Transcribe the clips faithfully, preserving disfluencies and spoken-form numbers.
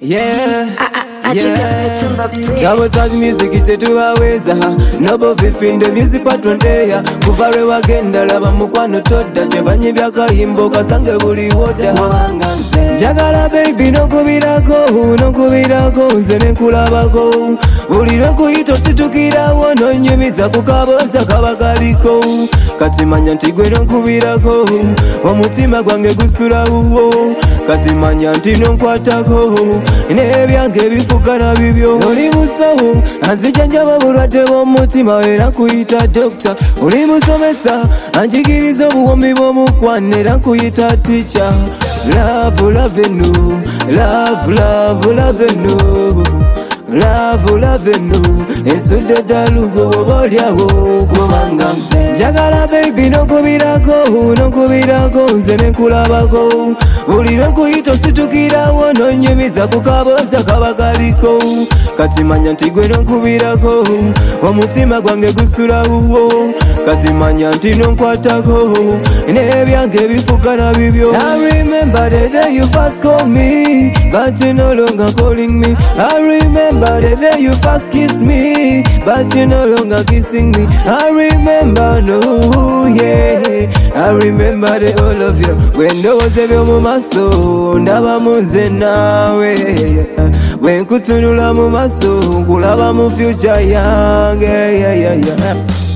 Yeah, yeah. Gabo touch music itetuwaweza Nobo vifindo music patrondeya Kuvarwe wagenda laba mukwano toda Chevanyi byakayimbo kasange buli woda Jagala baby nokubirako Nokubirako nze nenkulabako Buli lwekuyita situkirawo nonyumiza kukaboza kabakaliko Kati manya nti gwe nonkubirako Omutima gwange gusulawo Kati manya nti nonkwatako Nebyange bifuka na bibyo Oli musawo anzijanjaba bulwadde bw'omutima era nkuyita doctor Oli musomesa anjigiriza obuwombi bw'omukwano era nkuyita teacher Love, love no, love, love, love no Love, love no, ensudde dalugo bobolyawo kubanga Jagala baby nokubirako, nokubirako nze nenkulabako Buli lwekuyita situkirawo nonyumiza kukaboza kabakaliko Kati manya nti gwe nonkubirako omutima gwange gusulawo Kati manya nti nonkwatako nebyange bifuka na bibyo I remember the day you first called me but you no longer calling me I remember the day you first kissed me but you no longer kissing me I remember no yeah I remember the all of you when those ebyo mu maso ndaba muze nawe when kutunula mu maso nkulaba mu future yange yeah yeah yeah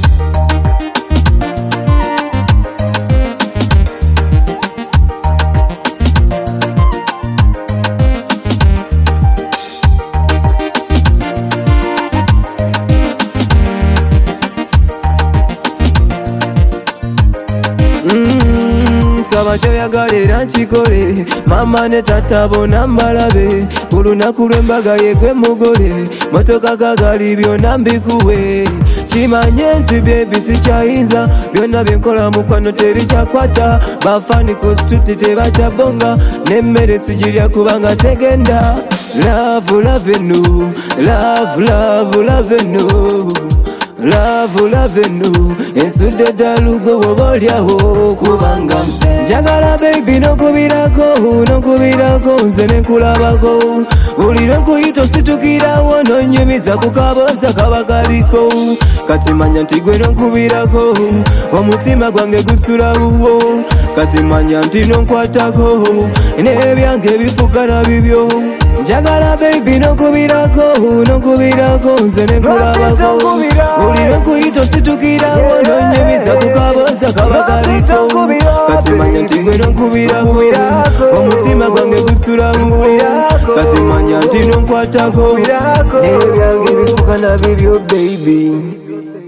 Saba kyoyagala era nkikole mama ne tata bona mbalabe olunaku lw'embaga yegwe mugole motoka gagali byonna mbikuwe kimanye nti bebi sikyayinza byonna byenkola mukwano tebikyakwata bafani ku street tebakyabonga n'emmere sigirya kubanga tegenda love love no love love love no Love, love no, ensudde dalugo bobolyawo kubanga Jagala baby nokubirako, nokubirako nze nenkulabako Buli lwekuyita situkirawo nonyumiza kukaboza kabakaliko Kati manya nti gwe nonkubirako omutima gwange gusulawo Kati manya nti nonkwatako nebyange bifuka na bibyo Jagala baby nokubirako, nokubirako nze nenkulabako Buli lwekuyita situkirawo nonyumiza kukaboza kabakaliko Kati manya nti gwe nonkubirako omutima gwange gusulawo Kati manya nti nonkwatako nebyange bifuka na bibyo baby